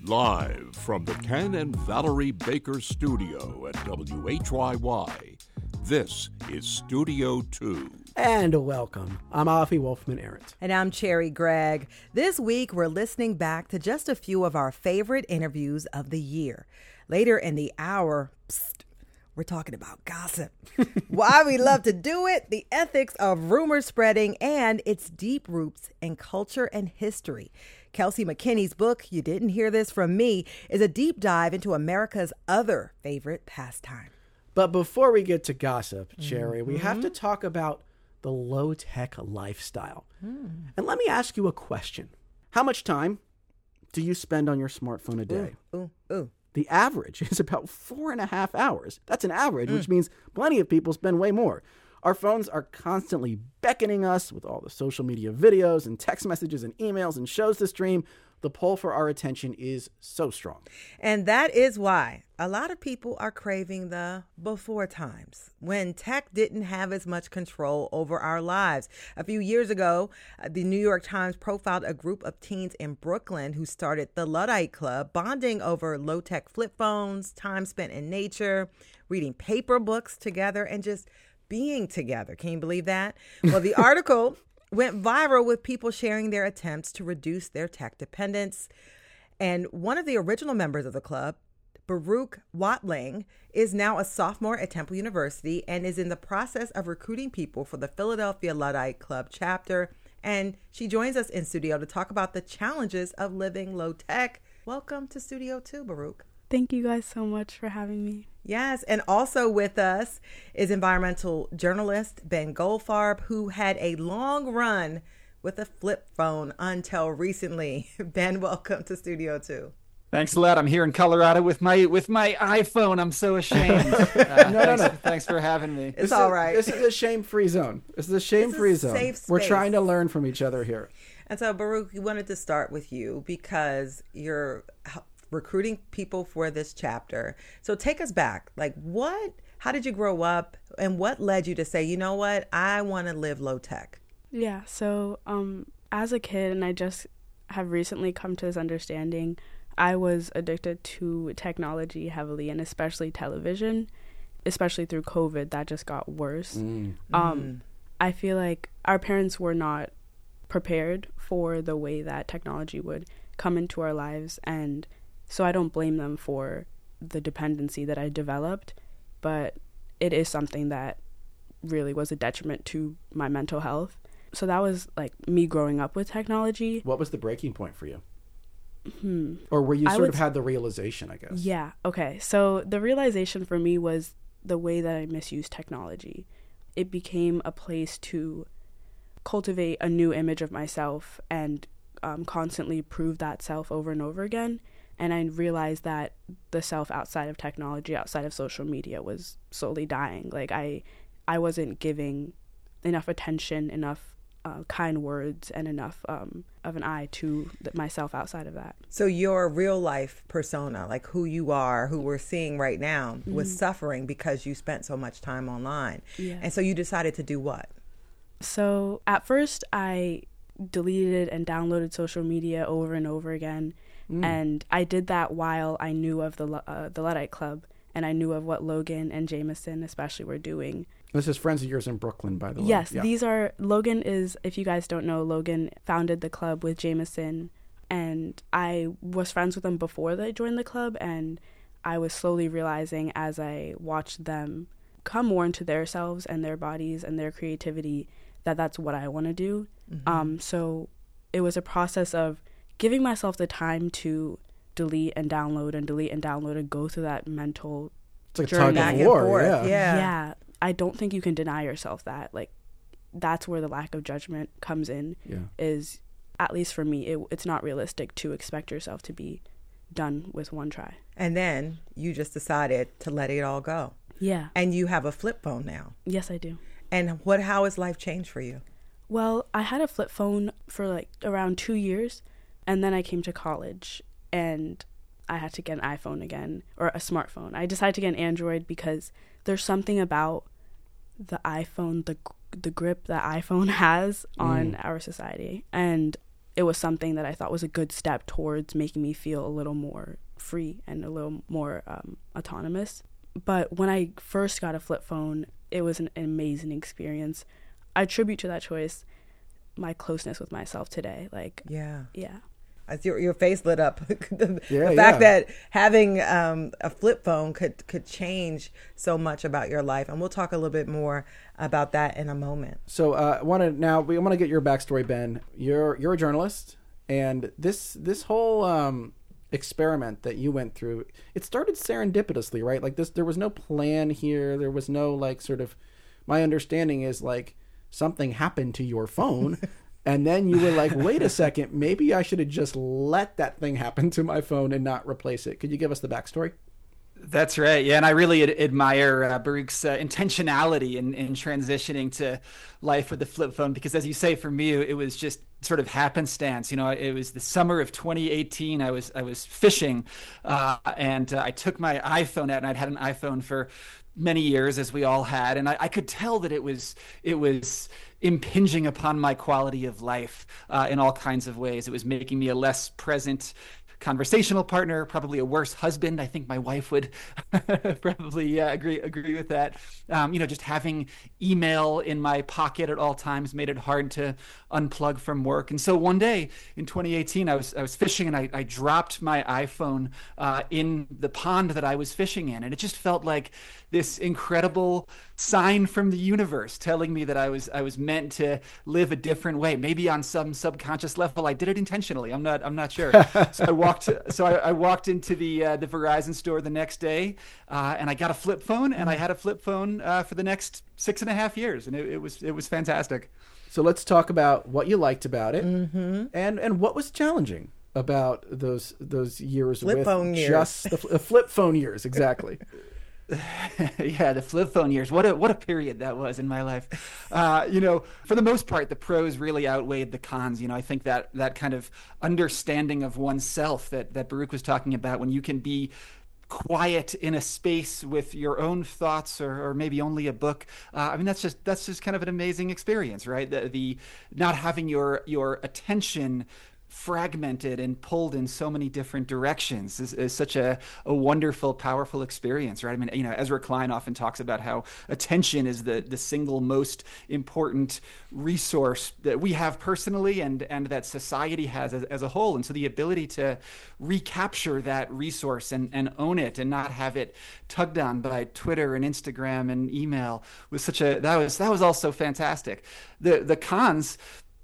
Live from the Ken and Valerie Baker studio at WHYY, this is Studio 2. And welcome. I'm Afi Wolfman-Arent. And I'm Cherry Gregg. This week, we're listening back to just a few of our favorite interviews of the year. Later in the hour, we're talking about gossip, why we love to do it, the ethics of rumor spreading, and its deep roots in culture and history. Kelsey McKinney's book, You Didn't Hear This From Me, is a deep dive into America's other favorite pastime. But before we get to gossip, Cherry, we have to talk about the low-tech lifestyle. And let me ask you a question. How much time do you spend on your smartphone a day? The average is about 4.5 hours. That's an average, which means plenty of people spend way more. Our phones are constantly beckoning us with all the social media videos and text messages and emails and shows to stream. The pull for our attention is so strong. And that is why a lot of people are craving the before times, when tech didn't have as much control over our lives. A few years ago, the New York Times profiled a group of teens in Brooklyn who started the Luddite Club, bonding over low-tech flip phones, time spent in nature, reading paper books together, and just being together. Can you believe that? Well, the article went viral with people sharing their attempts to reduce their tech dependence. And one of the original members of the club, Baruch Watling, is now a sophomore at Temple University and is in the process of recruiting people for the Philadelphia Luddite Club chapter. And she joins us in studio to talk about the challenges of living low tech. Welcome to Studio 2, Baruch. Thank you guys so much for having me. Yes, and also with us is environmental journalist Ben Goldfarb, who had a long run with a flip phone until recently. Ben, welcome to Studio 2. Thanks a lot. I'm here in Colorado with my iPhone. I'm so ashamed. No. Thanks for having me. It's all right. This is a shame-free zone. This is a shame-free zone. Safe space. We're trying to learn from each other here. And so, Baruch, we wanted to start with you because you're recruiting people for this chapter. So take us back. How did you grow up and what led you to say, you know what, I want to live low tech? Yeah, so as a kid, and I just have recently come to this understanding, I was addicted to technology heavily, and especially television, especially through COVID. That just got worse. I feel like our parents were not prepared for the way that technology would come into our lives, and so I don't blame them for the dependency that I developed, but it is something that really was a detriment to my mental health. So that was like me growing up with technology. What was the breaking point for you? Or where you sort of had the realization, I guess? Yeah, okay. So the realization for me was the way that I misused technology. It became a place to cultivate a new image of myself and constantly prove that self over and over again. And I realized that the self outside of technology, outside of social media, was slowly dying. Like I wasn't giving enough attention, enough kind words, and enough of an eye to myself outside of that. So your real life persona, like who you are, who we're seeing right now, was suffering because you spent so much time online. Yeah. And so you decided to do what? So at first I deleted and downloaded social media over and over again. And I did that while I knew of the Luddite Club, and I knew of what Logan and Jameson especially were doing. This is friends of yours in Brooklyn, by the way. Yes, yeah. Logan is, if you guys don't know, Logan founded the club with Jameson, and I was friends with them before they joined the club, and I was slowly realizing as I watched them come more into their selves and their bodies and their creativity that that's what I want to do. So it was a process of giving myself the time to delete and download and go through that mental journey. Tug of war. Yeah. I don't think you can deny yourself that. Like, that's where the lack of judgment comes in. Is, at least for me, it's not realistic to expect yourself to be done with one try. And then you just decided to let it all go. Yeah. And you have a flip phone now. Yes, I do. And how has life changed for you? Well, I had a flip phone for like around 2 years. And then I came to college and I had to get an iPhone again, or a smartphone. I decided to get an Android because there's something about the iPhone, the grip that iPhone has on our society. And it was something that I thought was a good step towards making me feel a little more free and a little more autonomous. But when I first got a flip phone, it was an amazing experience. I attribute to that choice my closeness with myself today. Like, yeah. Your face lit up. the fact that having a flip phone could change so much about your life, and we'll talk a little bit more about that in a moment. So we want to get your backstory, Ben. You're a journalist, and this whole experiment that you went through, it started serendipitously, right? Like there was no plan here. There was no like sort of. My understanding is like something happened to your phone. And then you were like, wait a second, maybe I should have just let that thing happen to my phone and not replace it. Could you give us the backstory? That's right. Yeah. And I really admire Baruch's intentionality in transitioning to life with the flip phone, because as you say, for me, it was just sort of happenstance. You know, it was the summer of 2018. I was fishing and I took my iPhone out, and I'd had an iPhone for many years, as we all had. And I could tell that it was impinging upon my quality of life in all kinds of ways. It was making me a less present conversational partner, probably a worse husband. I think my wife would probably agree with that. Just having email in my pocket at all times made it hard to unplug from work. And so one day in 2018, I was fishing, and I dropped my iPhone in the pond that I was fishing in, and it just felt like this incredible sign from the universe telling me that I was meant to live a different way. Maybe on some subconscious level, I did it intentionally. I'm not sure. So I walked into the Verizon store the next day, and I got a flip phone, and I had a flip phone for the next 6.5 years, and it was fantastic. So let's talk about what you liked about it, and what was challenging about those years flip with phone years. Just the flip phone years, exactly. Yeah, the flip phone years. What a period that was in my life. For the most part, the pros really outweighed the cons. I think that kind of understanding of oneself that Baruch was talking about, when you can be quiet in a space with your own thoughts or maybe only a book. That's just kind of an amazing experience, right? The not having your attention fragmented and pulled in so many different directions is such a wonderful, powerful experience, right? Ezra Klein often talks about how attention is the single most important resource that we have personally and that society has as a whole. And so the ability to recapture that resource and own it and not have it tugged on by Twitter and Instagram and email was that was also fantastic. The cons,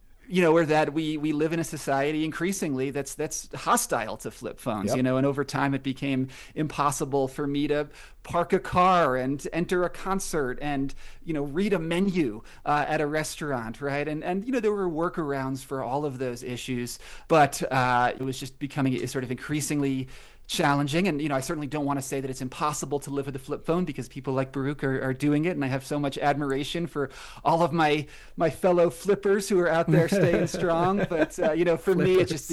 or that we live in a society increasingly that's hostile to flip phones, Yep. And over time it became impossible for me to park a car and enter a concert and, read a menu at a restaurant, right? And there were workarounds for all of those issues, but it was just becoming sort of increasingly challenging. And, I certainly don't want to say that it's impossible to live with a flip phone, because people like Baruch are doing it. And I have so much admiration for all of my fellow flippers who are out there staying strong. But, for me,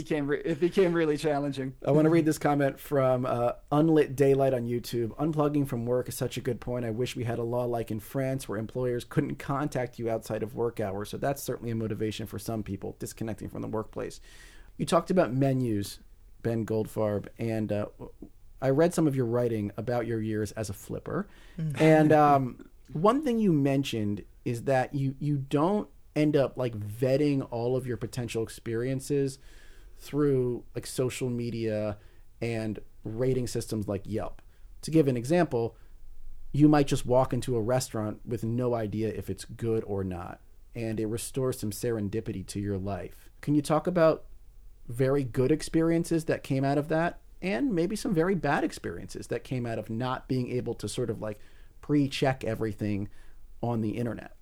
it became really challenging. I want to read this comment from Unlit Daylight on YouTube. Unplugging from work is such a good point. I wish we had a law like in France where employers couldn't contact you outside of work hours. So that's certainly a motivation for some people, disconnecting from the workplace. You talked about menus, Ben Goldfarb, and I read some of your writing about your years as a flipper. And one thing you mentioned is that you don't end up like vetting all of your potential experiences through like social media and rating systems like Yelp. To give an example, you might just walk into a restaurant with no idea if it's good or not, and it restores some serendipity to your life. Can you talk about very good experiences that came out of that, and maybe some very bad experiences that came out of not being able to sort of like pre-check everything on the internet?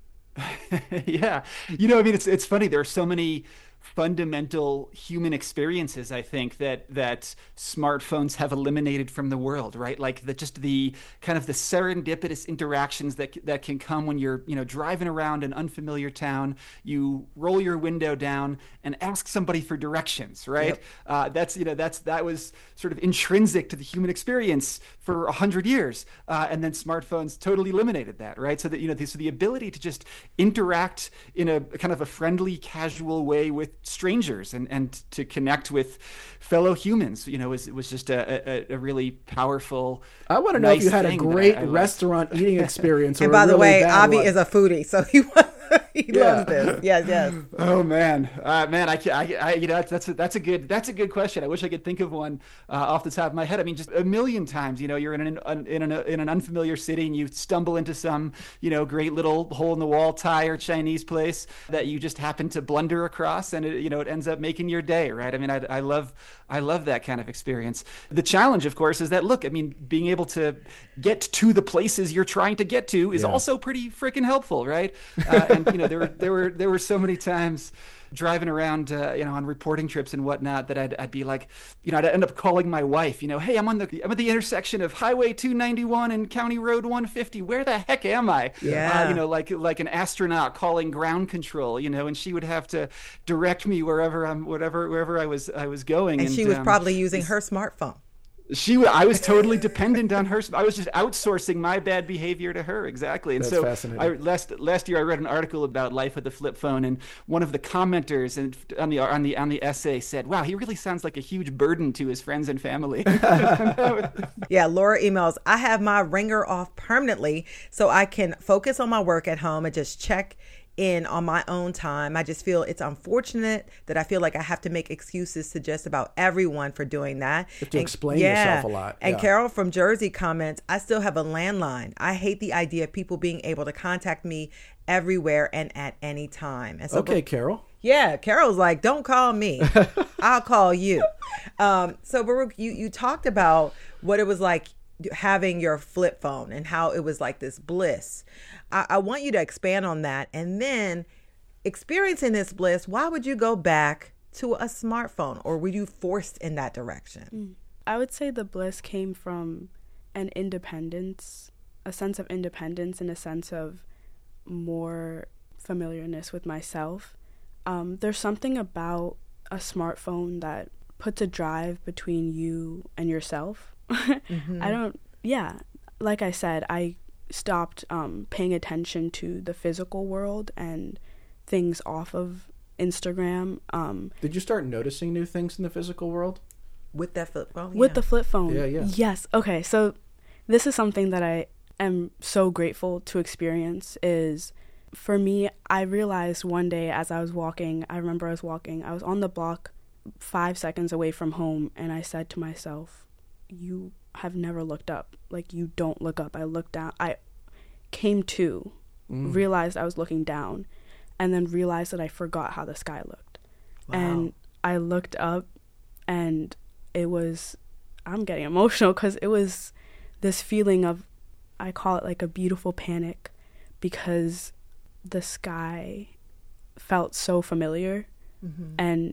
Yeah. It's funny. There are so many fundamental human experiences, I think, that smartphones have eliminated from the world, right? Like the kind of the serendipitous interactions that can come when you're, driving around an unfamiliar town, you roll your window down and ask somebody for directions, right? Yep. That was sort of intrinsic to the human experience for 100 years. And then smartphones totally eliminated that, right? So that, so the ability to just interact in a kind of a friendly, casual way with strangers and to connect with fellow humans, was just a really powerful. I want to know if you had a great restaurant eating experience. And by the way, Avi is a foodie, so he loves this. Yes. Oh man, that's a good question. I wish I could think of one off the top of my head. I mean, just a million times, you're in an unfamiliar city and you stumble into some, great little hole in the wall Thai or Chinese place that you just happen to blunder across, and it ends up making your day, right? I mean, I love that kind of experience. The challenge, of course, is that, look, I mean, being able to get to the places you're trying to get to is also pretty freaking helpful, right? And there were so many times driving around, on reporting trips and whatnot, that I'd be like, I'd end up calling my wife, hey, I'm at the intersection of Highway 291 and County Road 150. Where the heck am I? Yeah. Like an astronaut calling ground control, and she would have to direct me wherever I was going. And she was probably using her smartphone. I was totally dependent on her. I was just outsourcing my bad behavior to her. Exactly. And That's fascinating. Last year I read an article about life with the flip phone, and one of the commenters on the essay said, "Wow, he really sounds like a huge burden to his friends and family." Yeah, Laura emails, "I have my ringer off permanently so I can focus on my work at home and just check in on my own time. I just feel it's unfortunate that I feel like I have to make excuses to just about everyone for doing that." You have to explain yourself a lot. And Carol from Jersey comments, "I still have a landline. I hate the idea of people being able to contact me everywhere and at any time." And so okay, Carol. Yeah, Carol's like, "Don't call me. I'll call you." So Baruch, you talked about what it was like having your flip phone and how it was like this bliss. I want you to expand on that. And then experiencing this bliss, why would you go back to a smartphone, or were you forced in that direction? I would say the bliss came from an independence, a sense of independence and a sense of more familiarness with myself. There's something about a smartphone that puts a drive between you and yourself. Like I said, I stopped paying attention to the physical world and things off of Instagram. Did you start noticing new things in the physical world? With that flip phone? With the flip phone. Yeah. Yes. Okay. So this is something that I am so grateful to experience. Is for me, I realized one day as I was walking, I was on the block 5 seconds away from home, and I said to myself, "You have never looked up. Like, you don't look up." I looked down. I came to, realized I was looking down, and then realized that I forgot how the sky looked. Wow. And I looked up, and it was, I'm getting emotional because it was this feeling of, I call it like a beautiful panic, because the sky felt so familiar and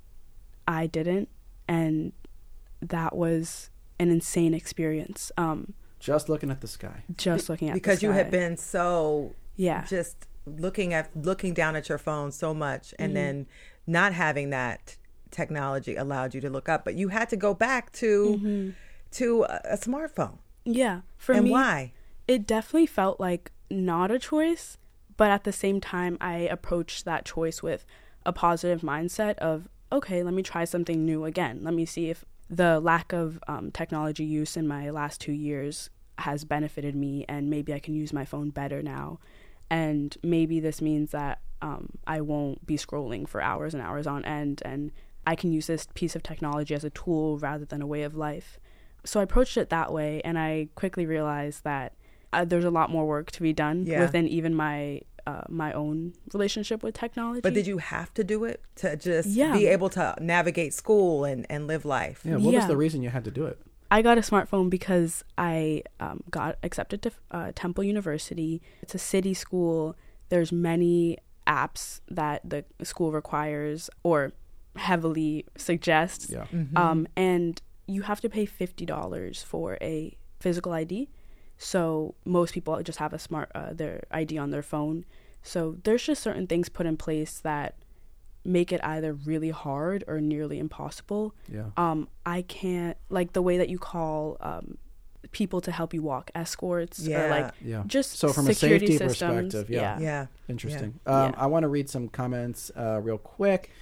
I didn't. And that was an insane experience. Just looking at the sky. Because you had been so just looking down at your phone so much, and then not having that technology allowed you to look up, but you had to go back to a smartphone. Yeah. For me, and why? It definitely felt like not a choice, but at the same time, I approached that choice with a positive mindset of, okay, let me try something new again. Let me see if the lack of technology use in my last 2 years has benefited me, and maybe I can use my phone better now. And maybe this means that I won't be scrolling for hours and hours on end, and I can use this piece of technology as a tool rather than a way of life. So I approached it that way, and I quickly realized that there's a lot more work to be done within even my own relationship with technology. But did you have to do it to just be able to navigate school and live life? Yeah. What was the reason you had to do it? I got a smartphone because I got accepted to Temple University. It's a city school. There's many apps that the school requires or heavily suggests. Yeah. And you have to pay $50 for a physical ID. So most people just have their ID on their phone. So there's just certain things put in place that make it either really hard or nearly impossible. Yeah. I can't, like the way that you call people to help you walk, escorts, or like just so from a security safety systems. perspective. Yeah. Yeah. Interesting. Yeah. I want to read some comments real quick.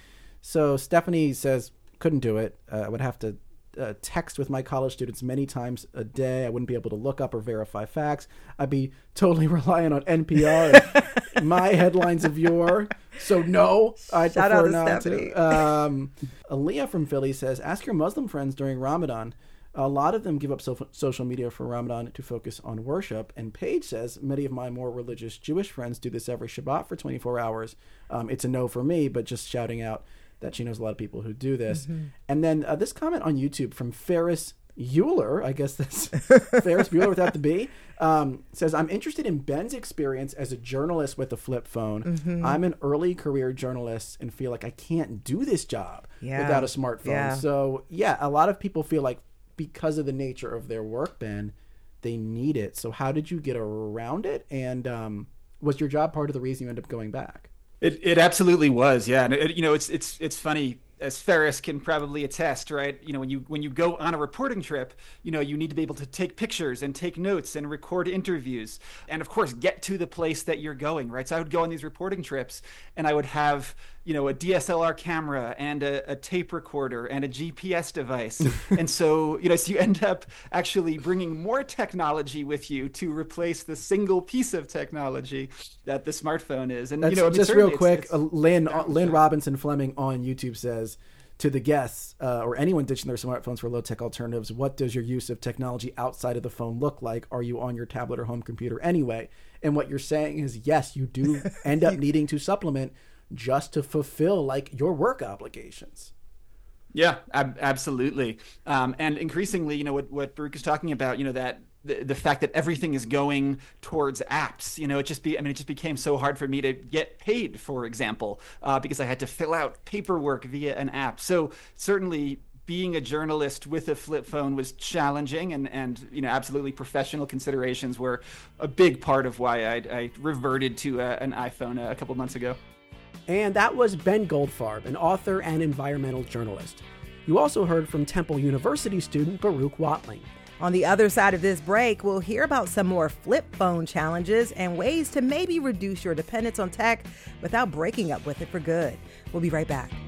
So Stephanie says, couldn't do it. I would have to text with my college students many times a day. I wouldn't be able to look up or verify facts. I'd be totally relying on NPR and my headlines of yore. So no, I'd Shout prefer out to not Stephanie. to. Aaliyah from Philly says, ask your Muslim friends during Ramadan. A lot of them give up social media for Ramadan to focus on worship. And Paige says, many of my more religious Jewish friends do this every Shabbat for 24 hours. It's a no for me, but just shouting out that she knows a lot of people who do this. Mm-hmm. And then this comment on YouTube from Ferris Bueller, I guess that's Ferris Bueller without the B, says, I'm interested in Ben's experience as a journalist with a flip phone. Mm-hmm. I'm an early career journalist and feel like I can't do this job without a smartphone. Yeah. So, yeah, a lot of people feel like because of the nature of their work, Ben, they need it. So how did you get around it? And was your job part of the reason you ended up going back? It absolutely was, yeah. And it's funny, as Ferris can probably attest, right? When you go on a reporting trip, you need to be able to take pictures and take notes and record interviews, and of course get to the place that you're going, right? So I would go on these reporting trips, and I would have a DSLR camera and a tape recorder and a GPS device, and so so you end up actually bringing more technology with you to replace the single piece of technology that the smartphone is. And just real quick, Lynn Robinson Fleming on YouTube says, to the guests or anyone ditching their smartphones for low-tech alternatives, what does your use of technology outside of the phone look like? Are you on your tablet or home computer anyway? And what you're saying is, yes, you do end up needing to supplement just to fulfill your work obligations. Yeah, absolutely. And increasingly, what Baruch is talking about, that the fact that everything is going towards apps, it just became so hard for me to get paid, for example, because I had to fill out paperwork via an app. So certainly being a journalist with a flip phone was challenging, and absolutely professional considerations were a big part of why I reverted to an iPhone a couple months ago. And that was Ben Goldfarb, an author and environmental journalist. You also heard from Temple University student Baruch Watling. On the other side of this break, we'll hear about some more flip phone challenges and ways to maybe reduce your dependence on tech without breaking up with it for good. We'll be right back.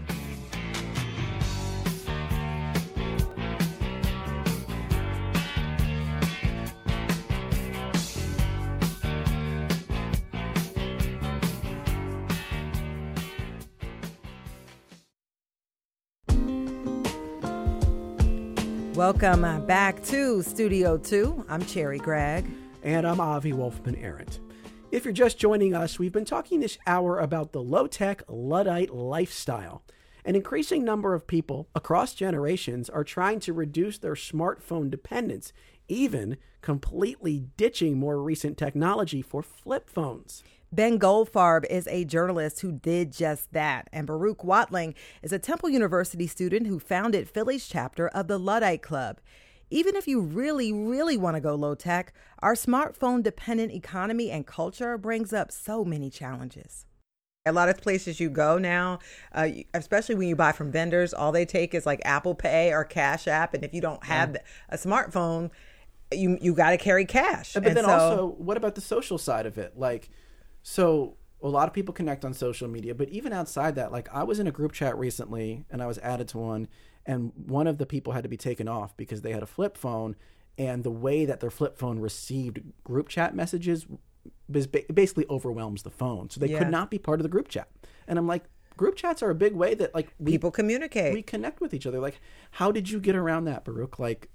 Welcome back to Studio 2. I'm Cherry Gregg. And I'm Avi Wolfman-Arent. If you're just joining us, we've been talking this hour about the low-tech Luddite lifestyle. An increasing number of people across generations are trying to reduce their smartphone dependence, even completely ditching more recent technology for flip phones. Ben Goldfarb is a journalist who did just that, and Baruch Watling is a Temple University student who founded Philly's chapter of the Luddite Club. Even if you really, really want to go low-tech, our smartphone-dependent economy and culture brings up so many challenges. A lot of places you go now, especially when you buy from vendors, all they take is like Apple Pay or Cash App, and if you don't have a smartphone, you got to carry cash. But then also, what about the social side of it? So a lot of people connect on social media, but even outside that, I was in a group chat recently and I was added to one, and one of the people had to be taken off because they had a flip phone, and the way that their flip phone received group chat messages basically overwhelms the phone. So they could not be part of the group chat. And I'm like, group chats are a big way that people communicate. We connect with each other. How did you get around that, Baruch?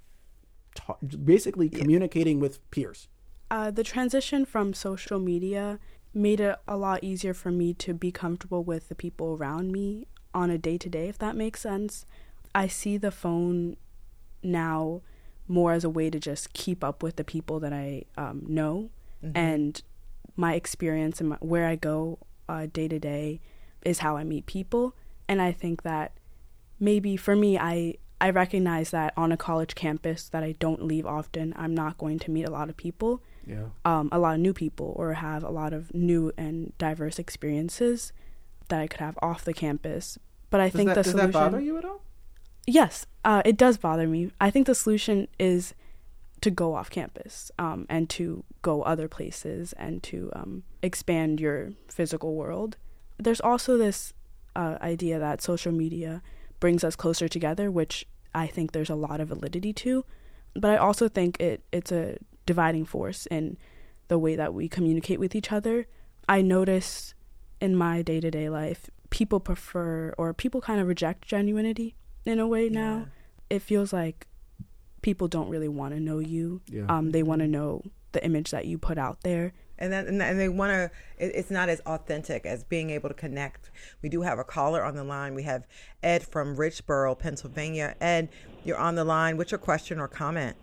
Basically communicating with peers. The transition from social media made it a lot easier for me to be comfortable with the people around me on a day-to-day, if that makes sense. I see the phone now more as a way to just keep up with the people that I know. Mm-hmm. And my experience and where I go day-to-day is how I meet people. And I think that maybe for me, I recognize that on a college campus that I don't leave often, I'm not going to meet a lot of people. Yeah. A lot of new people, or have a lot of new and diverse experiences that I could have off the campus. But I think the solution... Does that bother you at all? Yes, it does bother me. I think the solution is to go off campus and to go other places and to expand your physical world. There's also this idea that social media brings us closer together, which I think there's a lot of validity to. But I also think it's a dividing force in the way that we communicate with each other. I notice in my day-to-day life, people prefer or people kind of reject genuinity in a way now. It feels like people don't really want to know you. They want to know the image that you put out there. And they want to, it's not as authentic as being able to connect. We do have a caller on the line. We have Ed from Richboro, Pennsylvania. Ed, you're on the line. What's your question or comment?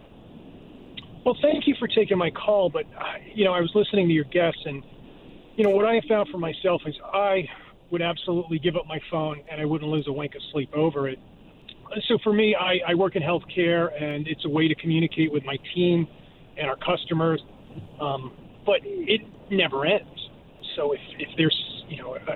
Well, thank you for taking my call. But, I was listening to your guests, and, what I have found for myself is I would absolutely give up my phone, and I wouldn't lose a wink of sleep over it. So for me, I work in healthcare, and it's a way to communicate with my team and our customers. But it never ends. So if there's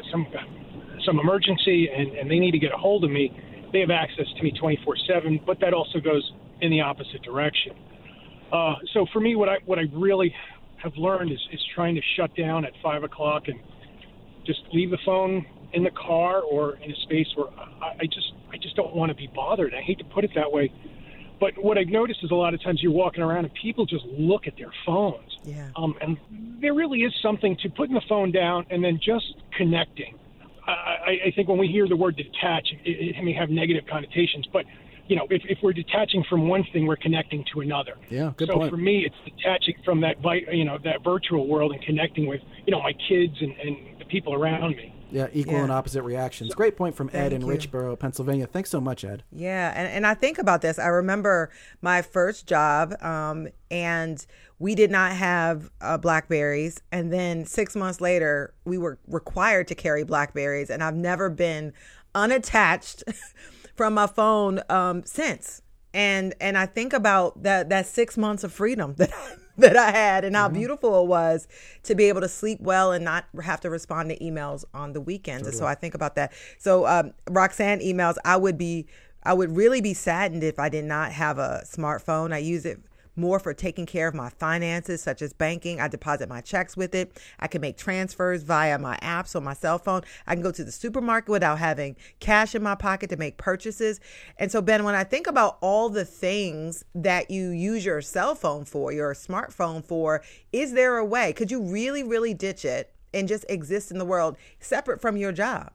some emergency and they need to get a hold of me, they have access to me 24/7. But that also goes in the opposite direction. So for me, what I really have learned is trying to shut down at 5 o'clock and just leave the phone in the car or in a space where I just don't want to be bothered. I hate to put it that way. But what I've noticed is a lot of times you're walking around and people just look at their phones. Yeah. And there really is something to putting the phone down and then just connecting. I think when we hear the word detach, it may have negative connotations. But, if we're detaching from one thing, we're connecting to another. Yeah, good point. point. So for me, it's detaching from that virtual world and connecting with, my kids and the people around me. Yeah, equal and opposite reactions. Great point from Ed in you. Richboro, Pennsylvania. Thanks so much, Ed. Yeah, and I think about this. I remember my first job, and we did not have Blackberries. And then 6 months later, we were required to carry Blackberries. And I've never been unattached from my phone since. And I think about that 6 months of freedom that I had and how beautiful it was to be able to sleep well and not have to respond to emails on the weekends. Totally. And so I think about that. So Roxanne emails, I would really be saddened if I did not have a smartphone. I use it more for taking care of my finances, such as banking. I deposit my checks with it. I can make transfers via my apps on my cell phone. I can go to the supermarket without having cash in my pocket to make purchases. And so, Ben, when I think about all the things that you use your cell phone for, your smartphone for, is there a way? Could you really, really ditch it and just exist in the world separate from your job?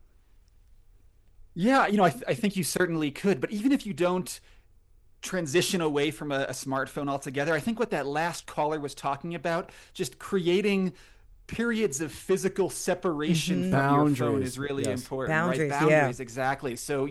Yeah, I think you certainly could. But even if you don't transition away from a smartphone altogether, I think what that last caller was talking about, just creating periods of physical separation from your phone is really important. Boundaries, right? Boundaries, exactly. So,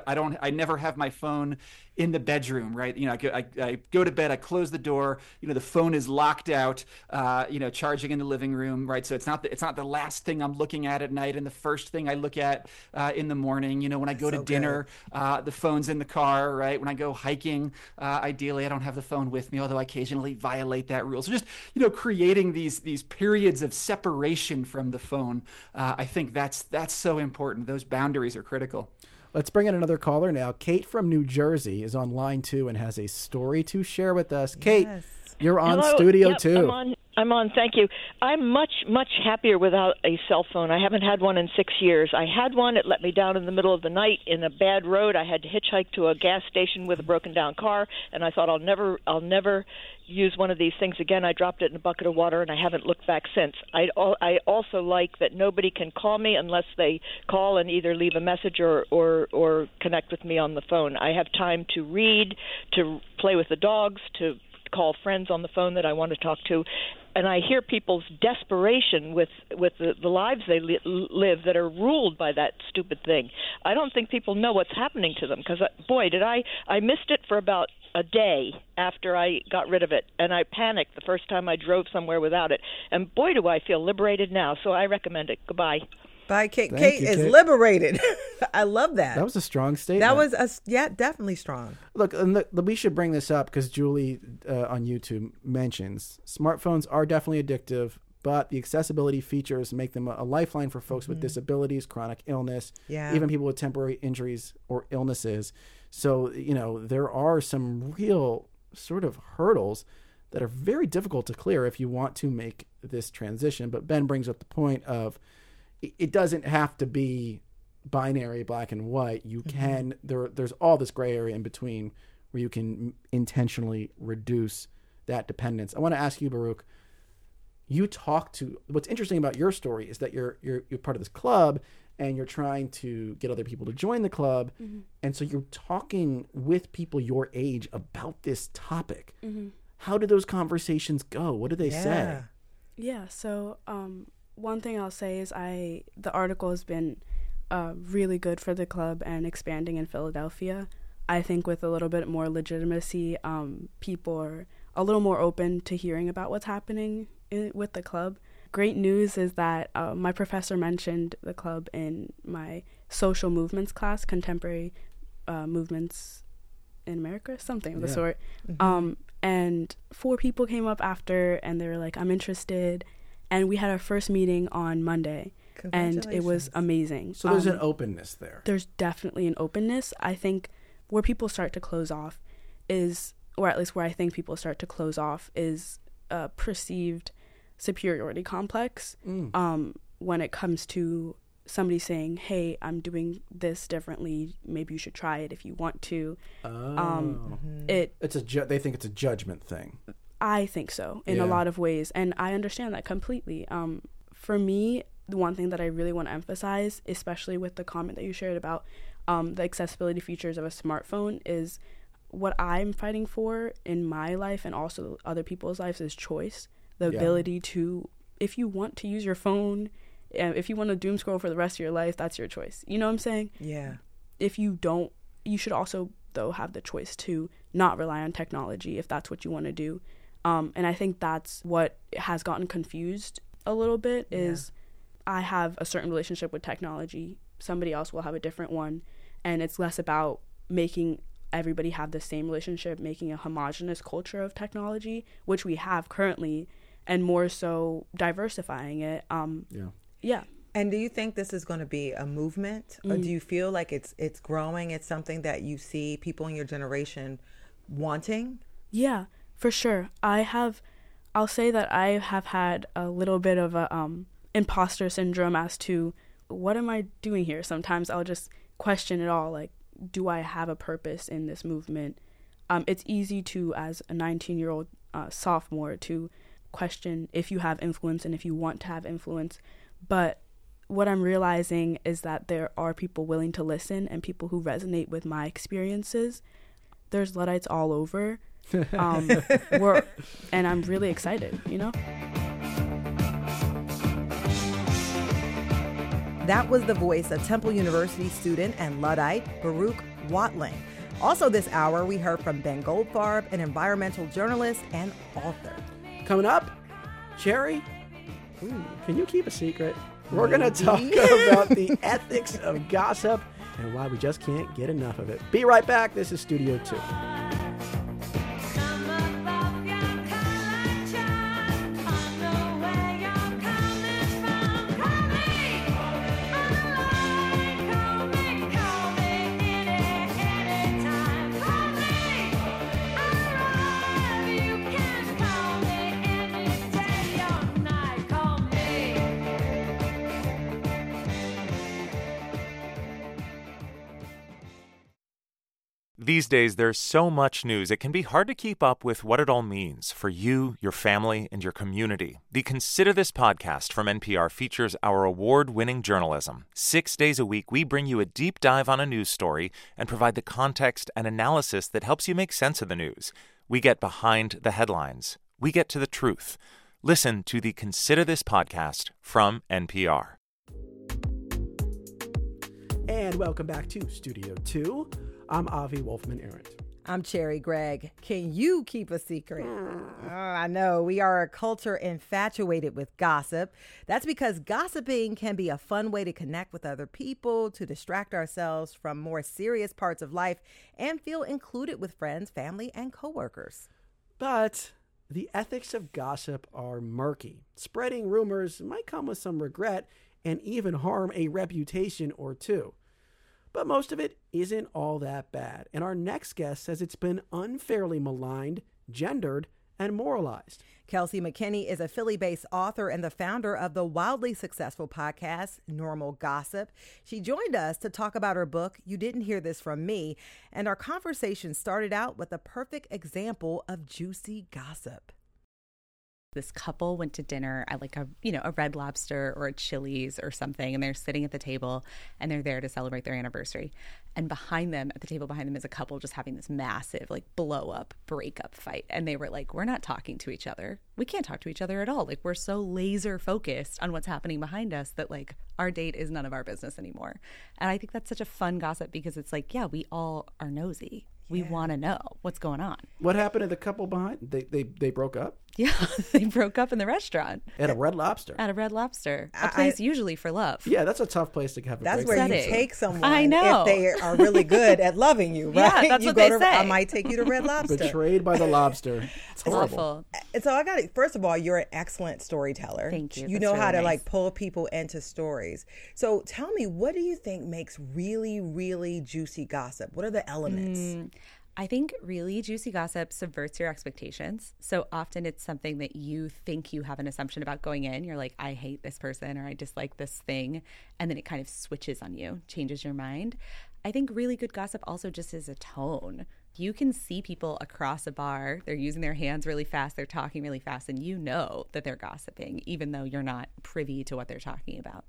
I never have my phone in the bedroom, right? I go to bed, I close the door, the phone is locked out, charging in the living room, right? So it's not the last thing I'm looking at night and the first thing I look at in the morning. When I go to dinner, the phone's in the car, right? When I go hiking, ideally I don't have the phone with me, although I occasionally violate that rule. So just, creating these periods of separation from the phone, I think that's so important. Those boundaries are critical. Let's bring in another caller now. Kate from New Jersey is on line 2 and has a story to share with us. Kate, you're on Studio 2. I'm on. Thank you. I'm much, much happier without a cell phone. I haven't had one in 6 years. I had one. It let me down in the middle of the night in a bad road. I had to hitchhike to a gas station with a broken down car, and I thought I'll never use one of these things again. I dropped it in a bucket of water, and I haven't looked back since. I also like that nobody can call me unless they call and either leave a message or connect with me on the phone. I have time to read, to play with the dogs, to call friends on the phone that I want to talk to. And I hear people's desperation with the lives they live that are ruled by that stupid thing. I don't think people know what's happening to them because, boy, I missed it for about a day after I got rid of it. And I panicked the first time I drove somewhere without it. And, boy, do I feel liberated now. So I recommend it. Goodbye. Bye, Kate. Kate is liberated. I love that. That was a strong statement. That was, definitely strong. Look, we should bring this up because Julie on YouTube mentions smartphones are definitely addictive, but the accessibility features make them a lifeline for folks with disabilities, chronic illness, even people with temporary injuries or illnesses. So, there are some real sort of hurdles that are very difficult to clear if you want to make this transition. But Ben brings up the point of it doesn't have to be binary, black and white. You can there's all this gray area in between where you can intentionally reduce that dependence. I want to ask you, Baruch. You talk to. What's interesting about your story is that you're part of this club, and you're trying to get other people to join the club, and so you're talking with people your age about this topic. How do those conversations go? What do they say? Yeah. So one thing I'll say is the article has been really good for the club and expanding in Philadelphia. I think with a little bit more legitimacy, people are a little more open to hearing about what's happening with the club. Great news is that my professor mentioned the club in my social movements class, contemporary movements in America, something of the sort. And 4 people came up after, and they were like, I'm interested. And we had our first meeting on Monday, and it was amazing. So there's an openness there. There's definitely an openness. I think where people start to close off is, or at least where I think people start to close off is a perceived superiority complex when it comes to somebody saying, hey, I'm doing this differently, maybe you should try it if you want to. They think it's a judgment thing. I think so in a lot of ways, and I understand that completely. For me, the one thing that I really want to emphasize, especially with the comment that you shared about the accessibility features of a smartphone, is what I'm fighting for in my life and also other people's lives is choice. The ability to, if you want to use your phone, if you want to doom scroll for the rest of your life, that's your choice. You know what I'm saying? Yeah. If you don't, you should also, though, have the choice to not rely on technology if that's what you want to do. And I think that's what has gotten confused a little bit is I have a certain relationship with technology. Somebody else will have a different one. And it's less about making everybody have the same relationship, making a homogenous culture of technology, which we have currently, and more so diversifying it. Yeah. And do you think this is going to be a movement, or do you feel like it's growing? It's something that you see people in your generation wanting? Yeah, for sure. I'll say that I have had a little bit of a imposter syndrome as to what am I doing here? Sometimes I'll just question it all, like, do I have a purpose in this movement? It's easy to, as a 19-year-old sophomore, to question if you have influence and if you want to have influence. But what I'm realizing is that there are people willing to listen and people who resonate with my experiences. There's Luddites all over. And I'm really excited, you know? That was the voice of Temple University student and Luddite Baruch Watling. Also this hour, we heard from Ben Goldfarb, an environmental journalist and author. Coming up, Cherry, can you keep a secret? We're going to talk about the ethics of gossip and why we just can't get enough of it. Be right back. This is Studio 2. These days, there's so much news, it can be hard to keep up with what it all means for you, your family, and your community. The Consider This podcast from NPR features our award-winning journalism. 6 days a week, we bring you a deep dive on a news story and provide the context and analysis that helps you make sense of the news. We get behind the headlines. We get to the truth. Listen to the Consider This podcast from NPR. And welcome back to Studio 2. I'm Avi Wolfman-Arent. I'm Cherry Gregg. Can you keep a secret? Oh, I know. We are a culture infatuated with gossip. That's because gossiping can be a fun way to connect with other people, to distract ourselves from more serious parts of life, and feel included with friends, family, and coworkers. But the ethics of gossip are murky. Spreading rumors might come with some regret and even harm a reputation or two. But most of it isn't all that bad. And our next guest says it's been unfairly maligned, gendered, and moralized. Kelsey McKinney is a Philly-based author and the founder of the wildly successful podcast, Normal Gossip. She joined us to talk about her book, You Didn't Hear This From Me, and our conversation started out with a perfect example of juicy gossip. This couple went to dinner at like a Red Lobster or a Chili's or something, and they're sitting at the table and they're there to celebrate their anniversary. And behind them, at the table behind them, is a couple just having this massive like blow up, breakup fight. And they were like, we're not talking to each other. We can't talk to each other at all. Like, we're so laser focused on what's happening behind us that like our date is none of our business anymore. And I think that's such a fun gossip because it's like, yeah, we all are nosy. We want to know what's going on. What happened to the couple behind? They broke up? Yeah, they broke up in the restaurant. At a Red Lobster? At a Red Lobster. A place usually for love. Yeah, that's a tough place to have a That's break. where you take someone I know. if they are really good at loving you, right? Yeah, that's you what go they to, say. I might take you to Red Lobster. Betrayed by the lobster. It's horrible. Awful. And so I got it. First of all, you're an excellent storyteller. Thank you. You That's know how really to nice. like pull people into stories. So tell me, what do you think makes really, really juicy gossip? What are the elements? I think really juicy gossip subverts your expectations. So often it's something that you think you have an assumption about going in. You're like, I hate this person or I dislike this thing. And then it kind of switches on you, changes your mind. I think really good gossip also just is a tone. You can see people across a bar, they're using their hands really fast, they're talking really fast, and you know that they're gossiping, even though you're not privy to what they're talking about.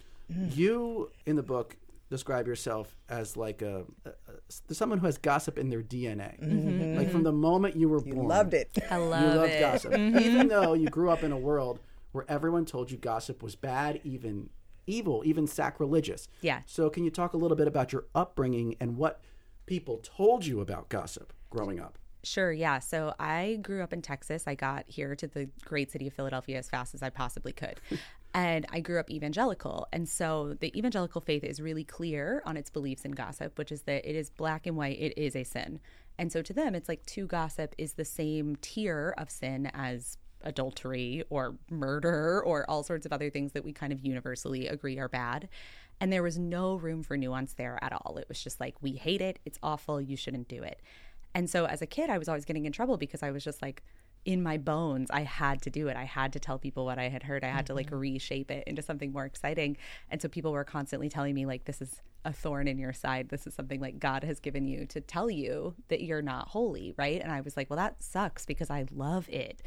You, in the book, describe yourself as like someone who has gossip in their DNA. Like from the moment you were born. Loved it. I You love loved it. gossip. Even though you grew up in a world where everyone told you gossip was bad, even evil, even sacrilegious. Yeah. So can you talk a little bit about your upbringing and what people told you about gossip growing up? Sure, yeah. So I grew up in Texas. I got here to the great city of Philadelphia as fast as I possibly could. And I grew up evangelical. And so the evangelical faith is really clear on its beliefs in gossip, which is that it is black and white, it is a sin. And so to them, it's like to gossip is the same tier of sin as adultery or murder or all sorts of other things that we kind of universally agree are bad. And there was no room for nuance there at all. It was just like, we hate it, it's awful, you shouldn't do it. And so as a kid, I was always getting in trouble because I was just like, in my bones, I had to do it. I had to tell people what I had heard. I had to like reshape it into something more exciting. And so people were constantly telling me like, this is a thorn in your side. This is something like God has given you to tell you that you're not holy, right? And I was like, well, that sucks because I love it.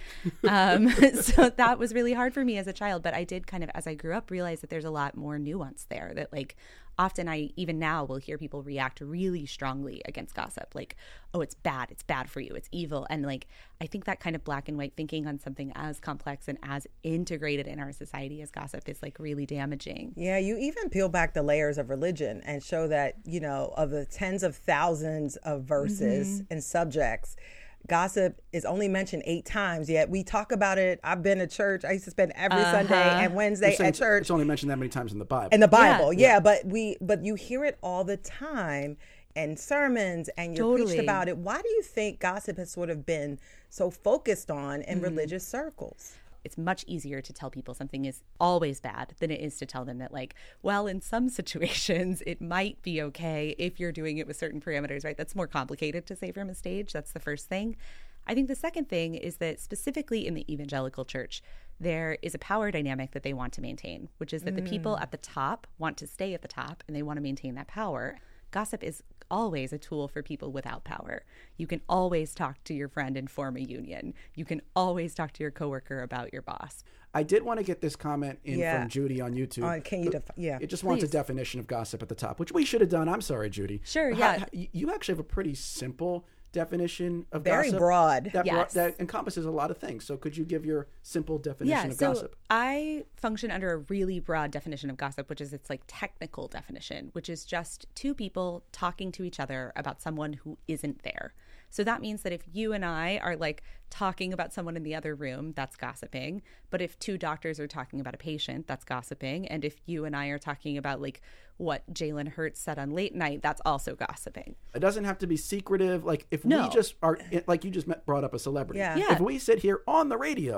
So that was really hard for me as a child. But I did kind of, as I grew up, realize that there's a lot more nuance there, that like often I, even now, will hear people react really strongly against gossip. Like, oh, it's bad for you, it's evil. And like, I think that kind of black and white thinking on something as complex and as integrated in our society as gossip is like really damaging. Yeah, you even peel back the layers of religion and show that, you know, of the tens of thousands of verses and subjects, gossip is only mentioned 8 times, yet we talk about it. I've been to church. I used to spend every Sunday and Wednesday at church. It's only mentioned that many times in the Bible. In the Bible, yeah. But you hear it all the time in sermons and you're preached about it. Why do you think gossip has sort of been so focused on in religious circles? It's much easier to tell people something is always bad than it is to tell them that, like, well, in some situations, it might be okay if you're doing it with certain parameters, right? That's more complicated to say from a stage. That's the first thing. I think the second thing is that specifically in the evangelical church, there is a power dynamic that they want to maintain, which is that the people at the top want to stay at the top and they want to maintain that power. Gossip is always a tool for people without power. You can always talk to your friend and form a union. You can always talk to your coworker about your boss. I did want to get this comment in from Judy on YouTube. Can you It just wants a definition of gossip at the top, which we should have done. I'm sorry, Judy. Sure, yeah. You actually have a pretty simple definition of Very gossip. broad. That encompasses a lot of things. So could you give your simple definition of gossip? I function under a really broad definition of gossip, which is its like technical definition, which is just 2 people talking to each other about someone who isn't there. So that means that if you and I are like talking about someone in the other room, that's gossiping. But if 2 doctors are talking about a patient, that's gossiping. And if you and I are talking about like what Jalen Hurts said on Late Night, that's also gossiping. It doesn't have to be secretive. Like if we just are, like you just brought up a celebrity. Yeah. If we sit here on the radio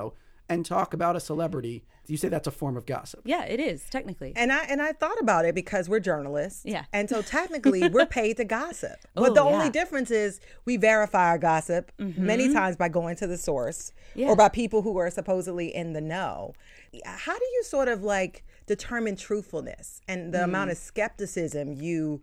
and talk about a celebrity, you say that's a form of gossip. Yeah, it is, technically. And I thought about it because we're journalists. Yeah. And so technically we're paid to gossip. But the only difference is we verify our gossip many times by going to the source or by people who are supposedly in the know. How do you sort of like determine truthfulness and the amount of skepticism you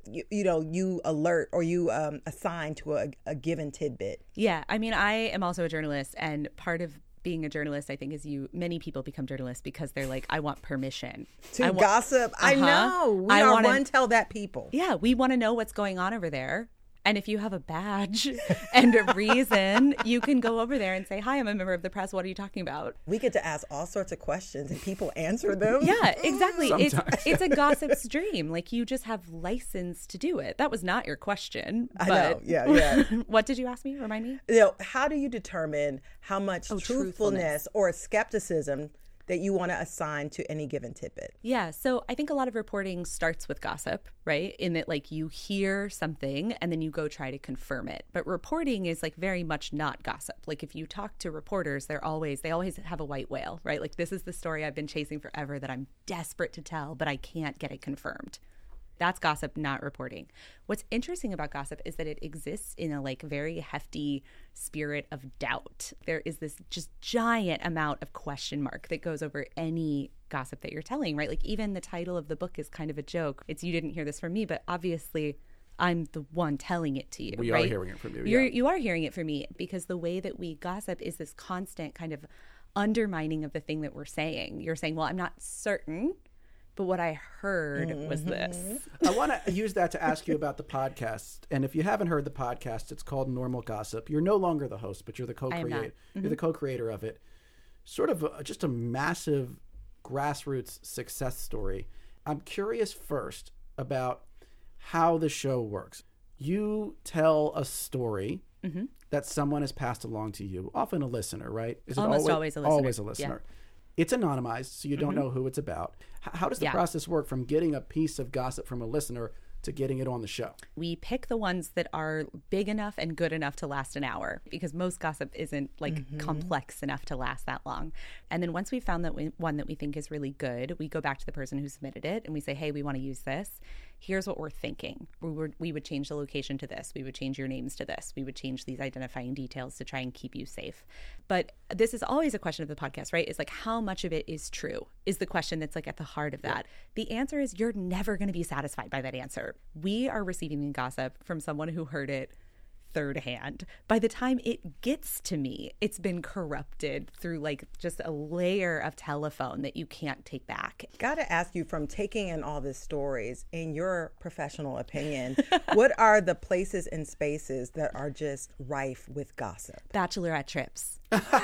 alert or you assign to a given tidbit? Yeah, I mean, I am also a journalist, and part of being a journalist, I think, is many people become journalists because they're like, I want permission to gossip. I know. We are one tell that people. Yeah, we want to know what's going on over there. And if you have a badge and a reason, you can go over there and say, hi, I'm a member of the press. What are you talking about? We get to ask all sorts of questions and people answer them. Yeah, exactly. It's a gossip's dream. Like, you just have license to do it. That was not your question. I know. Yeah. What did you ask me? Remind me. How do you determine how much truthfulness or skepticism that you want to assign to any given tidbit? Yeah, so I think a lot of reporting starts with gossip, right? In that, like, you hear something and then you go try to confirm it. But reporting is like very much not gossip. Like, if you talk to reporters, they always have a white whale, right? Like, this is the story I've been chasing forever that I'm desperate to tell, but I can't get it confirmed. That's gossip, not reporting. What's interesting about gossip is that it exists in a like very hefty spirit of doubt. There is this just giant amount of question mark that goes over any gossip that you're telling, right? Like, even the title of the book is kind of a joke. It's You Didn't Hear This From Me, but obviously I'm the one telling it to you. We right? are hearing it from you. You are hearing it from me, because the way that we gossip is this constant kind of undermining of the thing that we're saying. You're saying, well, I'm not certain, but what I heard was this. I want to use that to ask you about the podcast. And if you haven't heard the podcast, it's called Normal Gossip. You're no longer the host, but you're the co-creator. You're the co-creator of it. Sort of just a massive grassroots success story. I'm curious first about how the show works. You tell a story that someone has passed along to you, often a listener, right? Is Almost always a listener. Always a listener. Yeah. It's anonymized, so you don't know who it's about. How does the process work from getting a piece of gossip from a listener to getting it on the show? We pick the ones that are big enough and good enough to last an hour, because most gossip isn't like complex enough to last that long. And then once we've found that one that we think is really good, we go back to the person who submitted it and we say, hey, we want to use this. Here's what we're thinking. We would change the location to this. We would change your names to this. We would change these identifying details to try and keep you safe. But this is always a question of the podcast, right? It's like, how much of it is true is the question that's like at the heart of that. The answer is you're never going to be satisfied by that answer. We are receiving the gossip from someone who heard it third hand. By the time it gets to me, it's been corrupted through like just a layer of telephone that you can't take back. Gotta ask you, from taking in all these stories, in your professional opinion, what are the places and spaces that are just rife with gossip? Bachelorette trips.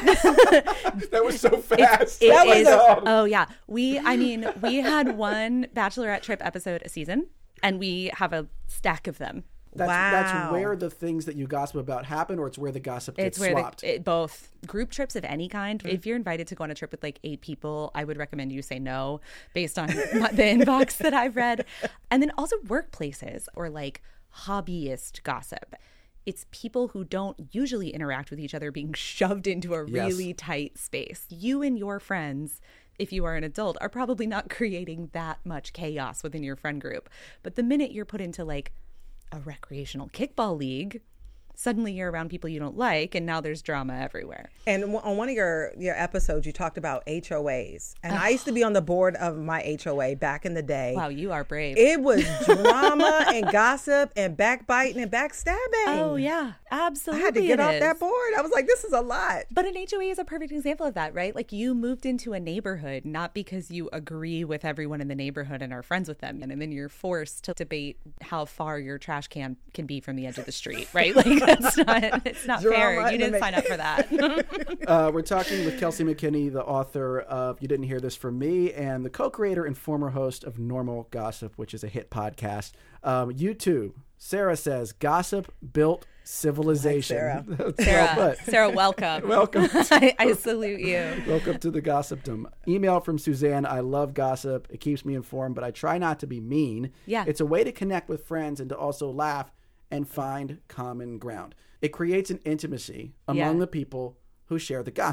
That was so fast. Oh yeah. We had one Bachelorette trip episode a season, and we have a stack of them. That's where the things that you gossip about happen, or it's where the gossip gets swapped? Both. Group trips of any kind. If you're invited to go on a trip with like 8 people, I would recommend you say no based on the inbox that I've read. And then also workplaces or like hobbyist gossip. It's people who don't usually interact with each other being shoved into a really tight space. You and your friends, if you are an adult, are probably not creating that much chaos within your friend group. But the minute you're put into like a recreational kickball league, suddenly you're around people you don't like, and now there's drama everywhere. And on one of your episodes, you talked about HOAs. And I used to be on the board of my HOA back in the day. Wow, you are brave. It was drama and gossip and backbiting and backstabbing. Oh, yeah, absolutely. I had to get off that board. I was like, this is a lot. But an HOA is a perfect example of that, right? Like, you moved into a neighborhood, not because you agree with everyone in the neighborhood and are friends with them. And then you're forced to debate how far your trash can be from the edge of the street, right? Like, it's not fair. You didn't sign up for that. We're talking with Kelsey McKinney, the author of You Didn't Hear This From Me, and the co-creator and former host of Normal Gossip, which is a hit podcast. YouTube. Sarah says, gossip built civilization. Sarah, welcome. Welcome. I salute you. Welcome to the Gossipdom. Email from Suzanne. I love gossip. It keeps me informed, but I try not to be mean. Yeah. It's a way to connect with friends and to also laugh and find common ground. It creates an intimacy among the people who share the gossip.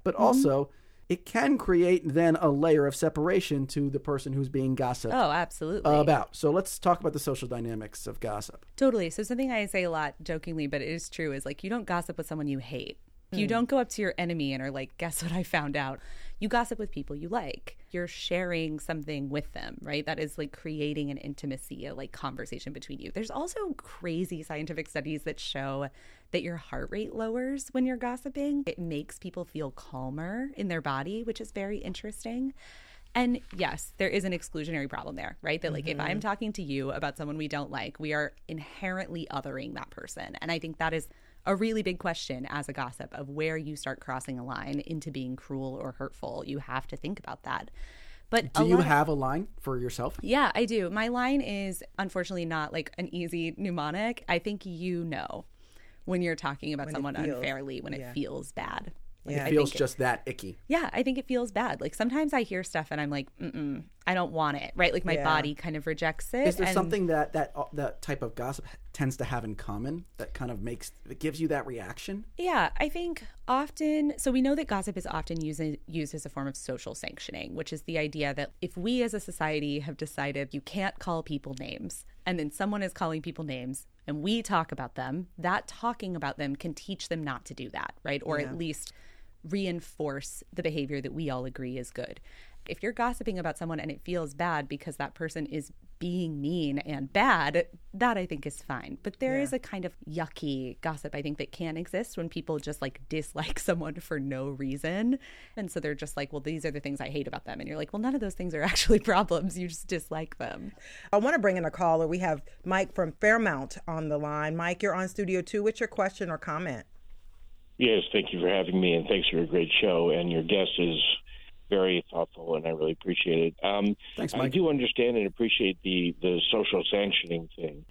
but also it can create then a layer of separation to the person who's being gossiped Oh, absolutely. about. So let's talk about the social dynamics of gossip. Totally. So something I say a lot jokingly, but it is true, is like you don't gossip with someone you hate. You don't go up to your enemy and are like, guess what I found out? You gossip with people you like. You're sharing something with them, right? That is like creating an intimacy, a like conversation between you. There's also crazy scientific studies that show that your heart rate lowers when you're gossiping. It makes people feel calmer in their body, which is very interesting. And yes, there is an exclusionary problem there, right? That like if I'm talking to you about someone we don't like, we are inherently othering that person. And I think that is a really big question as a gossip of where you start crossing a line into being cruel or hurtful. You have to think about that. But Do you have a line for yourself? Yeah, I do. My line is unfortunately not like an easy mnemonic. I think when you're talking about someone unfairly, when it feels bad. Like it feels just that icky. Yeah, I think it feels bad. Like sometimes I hear stuff and I'm like, I don't want it, right? Like my body kind of rejects it. Is there something that type of gossip tends to have in common that kind of gives you that reaction? Yeah, I think often, so we know that gossip is often used as a form of social sanctioning, which is the idea that if we as a society have decided you can't call people names, and then someone is calling people names, and we talk about them, that talking about them can teach them not to do that, right? Or at least reinforce the behavior that we all agree is good. If you're gossiping about someone and it feels bad because that person is being mean and bad, that I think is fine. But there is a kind of yucky gossip, I think, that can exist when people just like dislike someone for no reason. And so they're just like, well, these are the things I hate about them. And you're like, well, none of those things are actually problems. You just dislike them. I want to bring in a caller. We have Mike from Fairmount on the line. Mike, you're on Studio 2. What's your question or comment? Yes, thank you for having me, and thanks for a great show. And your guest is very thoughtful, and I really appreciate it. Thanks, Mike. I do understand and appreciate the social sanctioning thing.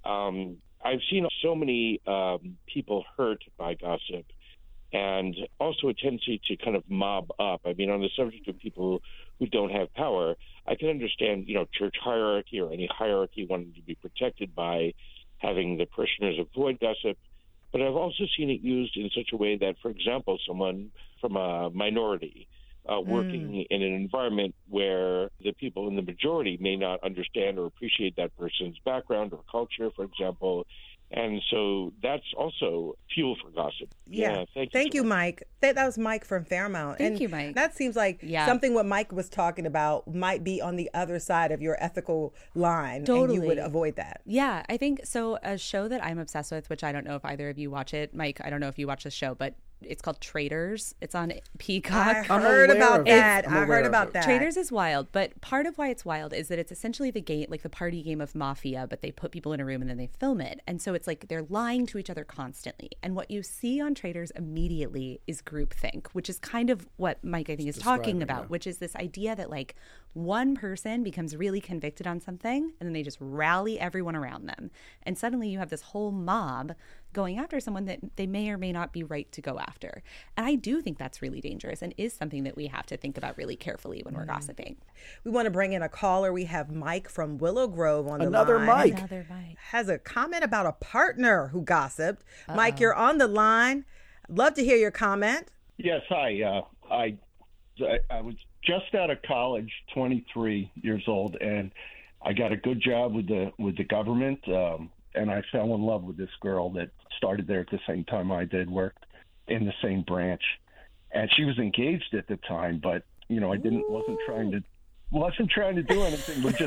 I've seen so many people hurt by gossip, and also a tendency to kind of mob up. I mean, on the subject of people who don't have power, I can understand, church hierarchy or any hierarchy wanting to be protected by having the parishioners avoid gossip. But I've also seen it used in such a way that, for example, someone from a minority working in an environment where the people in the majority may not understand or appreciate that person's background or culture, for example. And so that's also fuel for gossip. Yeah. Thank you, Mike. That was Mike from Fairmount. Thank you, Mike. That seems like something what Mike was talking about might be on the other side of your ethical line. Totally. And you would avoid that. Yeah, I think so. A show that I'm obsessed with, which I don't know if either of you watch it. Mike, I don't know if you watch the show, but it's called Traitors. It's on Peacock. I heard about that. Traitors is wild, but part of why it's wild is that it's essentially the game, like the party game of Mafia, but they put people in a room and then they film it. And so it's like they're lying to each other constantly. And what you see on Traitors immediately is groupthink, which is kind of what Mike, I think, is talking about, which is this idea that like one person becomes really convicted on something and then they just rally everyone around them. And suddenly you have this whole mob going after someone that they may or may not be right to go after. And I do think that's really dangerous and is something that we have to think about really carefully when we're gossiping. We want to bring in a caller. We have Mike from Willow Grove on the line. Another Mike. Has a comment about a partner who gossiped. Mike, you're on the line. Love to hear your comment. Yes, hi. I was just out of college, 23 years old, and I got a good job with the government. And I fell in love with this girl that started there at the same time I did, worked in the same branch. And she was engaged at the time, but wasn't trying to do anything.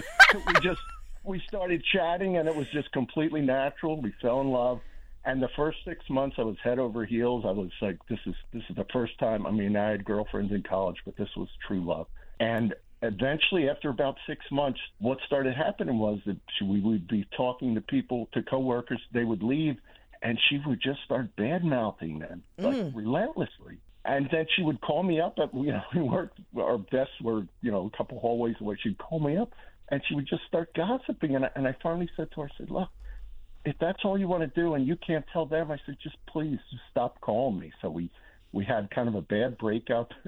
We started chatting, and it was just completely natural. We fell in love. And the first 6 months I was head over heels. I was like, this is the first time. I mean, I had girlfriends in college, but this was true love. And eventually, after about 6 months, what started happening was that we would be talking to people, to coworkers. They would leave, and she would just start bad-mouthing them, like relentlessly. And then she would call me up. We worked, our desks were, a couple hallways away. She'd call me up, and she would just start gossiping. And I finally said to her, I said, look, if that's all you want to do and you can't tell them, I said, just please, just stop calling me. So we had kind of a bad breakup.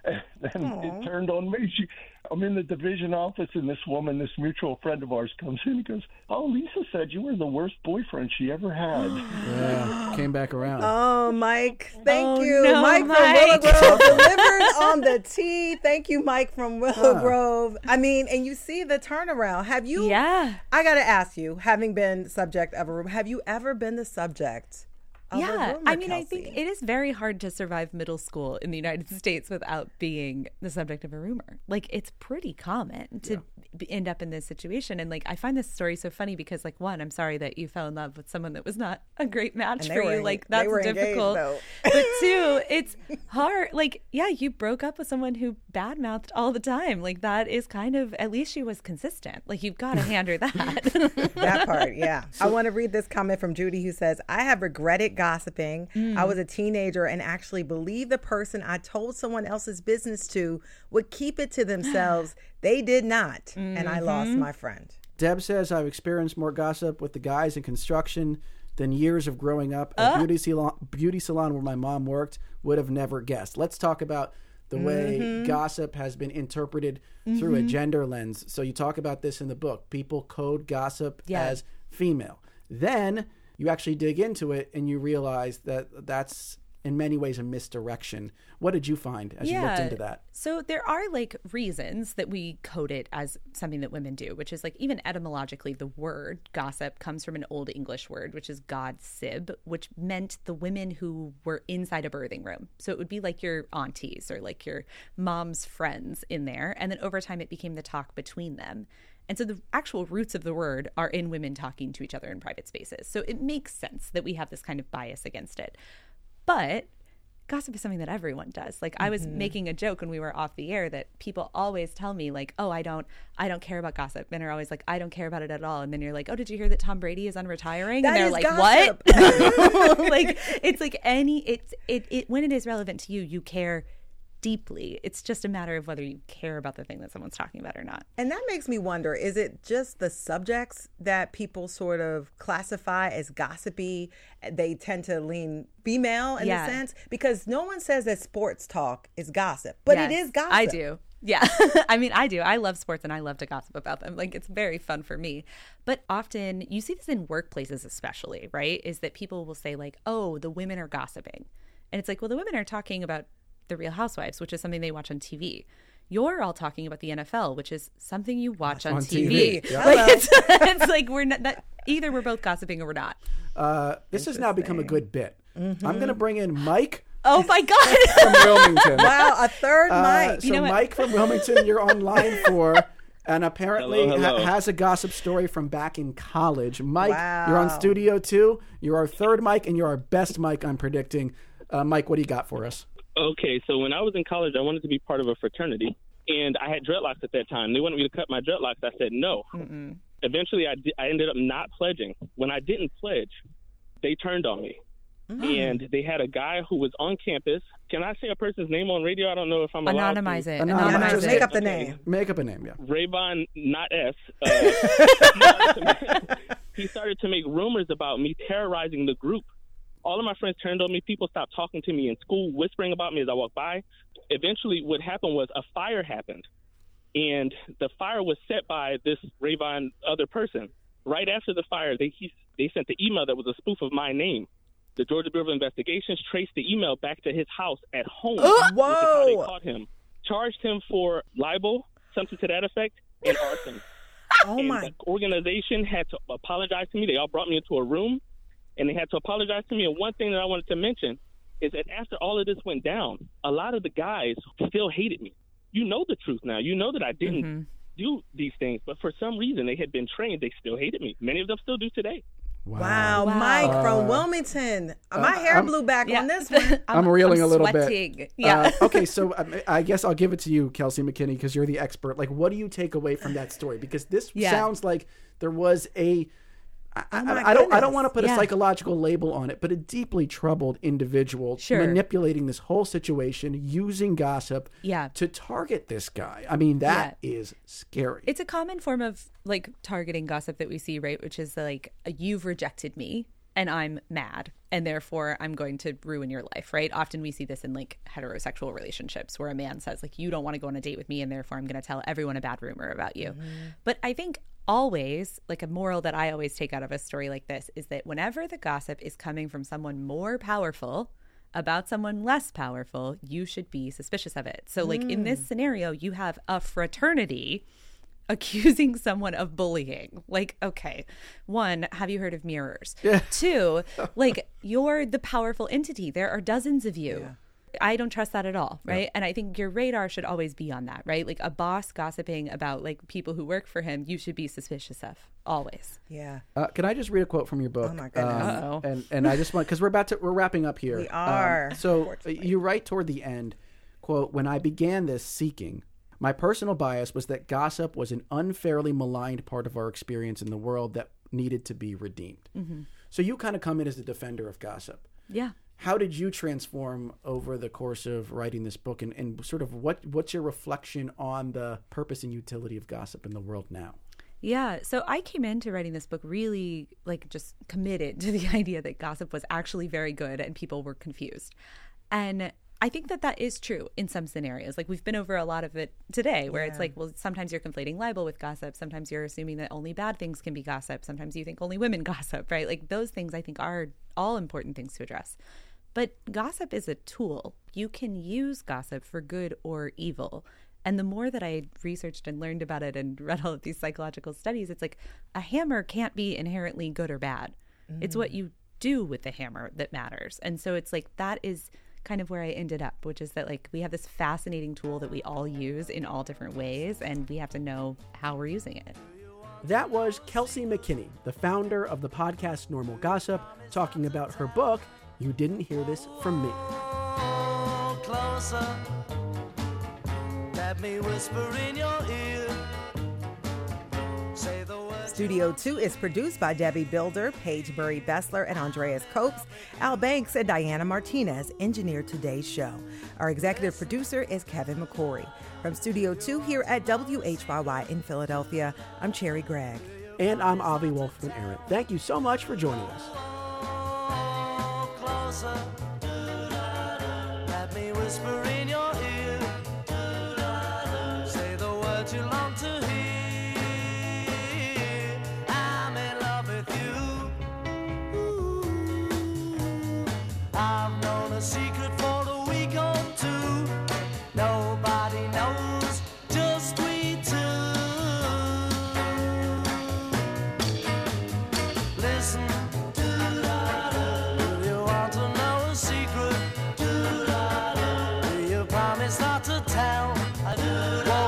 And then it turned on me. I'm in the division office, and this woman, this mutual friend of ours, comes in and goes, "Oh, Lisa said you were the worst boyfriend she ever had." Yeah, came back around. Oh, Mike, thank you. No, Mike from Willow Grove delivered on the tea. Thank you, Mike from Willow Grove. I mean, and you see the turnaround. Have you? Yeah. I got to ask you, having been subject of a rumor, have you ever been the subject of a rumor, I mean, Kelsey? I think it is very hard to survive middle school in the United States without being the subject of a rumor. Like, it's pretty common to end up in this situation. And like, I find this story so funny because, like, one, I'm sorry that you fell in love with someone that was not a great match for you. Like, that's difficult. But two, it's hard. Like, yeah, you broke up with someone who badmouthed all the time. Like, that is kind of, at least she was consistent. Like, you've got to hand her that. That part, yeah. I want to read this comment from Judy, who says, "I have regretted gossiping. I was a teenager and actually believed the person I told someone else's business to would keep it to themselves. They did not, and I lost my friend." Deb says, "I've experienced more gossip with the guys in construction than years of growing up at beauty salon where my mom worked. Would have never guessed." Let's talk about the way gossip has been interpreted through a gender lens. So you talk about this in the book. People code gossip as female. Then you actually dig into it and you realize that that's in many ways a misdirection. What did you find as you looked into that? So there are like reasons that we code it as something that women do, which is like even etymologically, the word gossip comes from an Old English word, which is god sib, which meant the women who were inside a birthing room. So it would be like your aunties or like your mom's friends in there. And then over time, it became the talk between them. And so the actual roots of the word are in women talking to each other in private spaces. So it makes sense that we have this kind of bias against it. But gossip is something that everyone does. Like I was making a joke when we were off the air that people always tell me like, "Oh, I don't care about gossip." Men are always like, "I don't care about it at all." And then you're like, "Oh, did you hear that Tom Brady is unretiring?" That and they're is like, gossip. "What?" Like it's like it when it is relevant to you, you care deeply. It's just a matter of whether you care about the thing that someone's talking about or not. And that makes me wonder, is it just the subjects that people sort of classify as gossipy? They tend to lean female in a sense? Because no one says that sports talk is gossip, but it is gossip. I do. Yeah. I mean, I do. I love sports and I love to gossip about them. Like, it's very fun for me. But often you see this in workplaces especially, right? Is that people will say like, "Oh, the women are gossiping." And it's like, well, the women are talking about The Real Housewives, which is something they watch on TV. You're all talking about the NFL, which is something you watch on TV. Yeah. Like it's like we're not that either. We're both gossiping or we're not. This has now become a good bit. I'm going to bring in Mike. Oh my God! From Wilmington. Wow, a third Mike. So Mike from Wilmington, you're on line 4, and apparently has a gossip story from back in college. Mike, you're on Studio 2. You're our third Mike, and you're our best Mike, I'm predicting. Mike, what do you got for us? Okay, so when I was in college, I wanted to be part of a fraternity, and I had dreadlocks at that time. They wanted me to cut my dreadlocks. I said no. Eventually, I ended up not pledging. When I didn't pledge, they turned on me, and they had a guy who was on campus. Can I say a person's name on radio? I don't know if I'm allowed to. Anonymize it. Anonymize Make up the name. Make up a name, yeah. Rayvon, not S. He started to make rumors about me terrorizing the group. All of my friends turned on me. People stopped talking to me in school, whispering about me as I walked by. Eventually, what happened was a fire happened, and the fire was set by this Rayvon other person. Right after the fire, they sent the email that was a spoof of my name. The Georgia Bureau of Investigations traced the email back to his house at home. Which is how they caught him. Charged him for libel, something to that effect, and arson. The organization had to apologize to me. They all brought me into a room, and they had to apologize to me. And one thing that I wanted to mention is that after all of this went down, a lot of the guys still hated me. You know the truth now. You know that I didn't do these things, but for some reason they had been trained. They still hated me. Many of them still do today. Wow. Mike from Wilmington. My hair blew back on this one. I'm reeling a little sweating. bit. Yeah. Okay, so I guess I'll give it to you, Kelsey McKinney, because you're the expert. Like, what do you take away from that story? Because this sounds like there was a I don't want to put a psychological label on it, but a deeply troubled individual manipulating this whole situation, using gossip to target this guy. I mean, that is scary. It's a common form of like targeting gossip that we see, right? Which is like, you've rejected me and I'm mad, and therefore I'm going to ruin your life, right? Often we see this in like heterosexual relationships where a man says like, you don't want to go on a date with me, and therefore I'm going to tell everyone a bad rumor about you. But I think always, like a moral that I always take out of a story like this is that whenever the gossip is coming from someone more powerful about someone less powerful, you should be suspicious of it. So like in this scenario, you have a fraternity accusing someone of bullying. Like, okay, one, have you heard of mirrors? Yeah. Two, like you're the powerful entity. There are dozens of you. Yeah. I don't trust that at all, right? Yep. And I think your radar should always be on that, right? Like a boss gossiping about like people who work for him, you should be suspicious of, always. Yeah. Can I just read a quote from your book? Oh my goodness. And I just want, because we're wrapping up here. We are. So you write toward the end, quote, "When I began this seeking, my personal bias was that gossip was an unfairly maligned part of our experience in the world that needed to be redeemed." Mm-hmm. So you kind of come in as the defender of gossip. Yeah. How did you transform over the course of writing this book, and sort of what's your reflection on the purpose and utility of gossip in the world now? Yeah, so I came into writing this book really like just committed to the idea that gossip was actually very good and people were confused. And I think that that is true in some scenarios. Like we've been over a lot of it today where it's like, well, sometimes you're conflating libel with gossip. Sometimes you're assuming that only bad things can be gossip. Sometimes you think only women gossip, right? Like those things I think are all important things to address. But gossip is a tool. You can use gossip for good or evil. And the more that I researched and learned about it and read all of these psychological studies, it's like a hammer can't be inherently good or bad. It's what you do with the hammer that matters. And so it's like that is kind of where I ended up, which is that like we have this fascinating tool that we all use in all different ways, and we have to know how we're using it. That was Kelsey McKinney, the founder of the podcast Normal Gossip, talking about her book, You Didn't Hear This From Me. Closer, let me whisper in your ear. Say the word. Studio 2 is produced by Debbie Builder, Paige Murray Bessler, and Andreas Copes. Al Banks and Diana Martinez engineered today's show. Our executive producer is Kevin McCory. From Studio 2 here at WHYY in Philadelphia, I'm Cherry Gregg. And I'm Avi Wolfman-Arent. Thank you so much for joining us. Closer, let me whisper in your ear. Say the words you long to hear. I'm in love with you. Ooh, I've known a secret for a week or two. Nobody knows, just we two. Listen. Not to tell.